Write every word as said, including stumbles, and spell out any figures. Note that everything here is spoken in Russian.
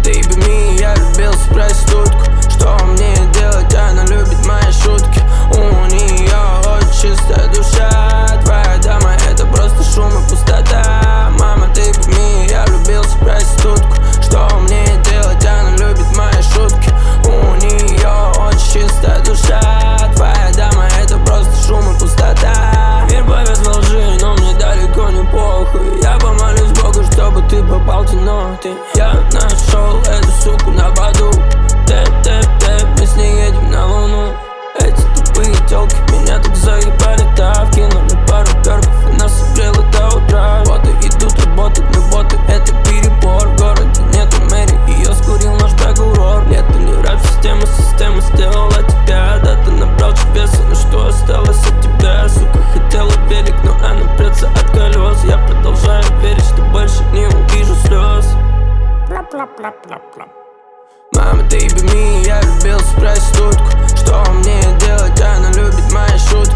ты пойми, я влюбился в проститутку. Что мне делать, она любит мои шутки. У нее очень чистая душа. Твоя дама это просто шум и пустота. Мама, ты пойми, я влюбился в проститутку. Что мне делать, она любит мои шутки. У нее очень чистая душа. Твоя дама это просто шум и пустота. Мир повез во лжи, но мне далеко не похуй. Я помолюсь Богу, чтобы ты попал в темноты. Я нашел эту суку на баду. Тэп-тэп-тэп, мы с ней едем на луну. Эти тупые тёлки меня так заебали. Да, вкинули пару перков и нас согрело до утра. Боты идут работать, но боты это перебор. В городе нету мэри, её скурил наш прокурор. Нету ни рэп-системы, система сделала тебя. Да, ты набрал веса, но что осталось от тебя? Сука хотела велик, но она прется от колес. Я продолжаю верить, что больше не увижу слез. Мама, ты пойми, я влюбился в проститутку. Что мне делать, она любит мои шутки.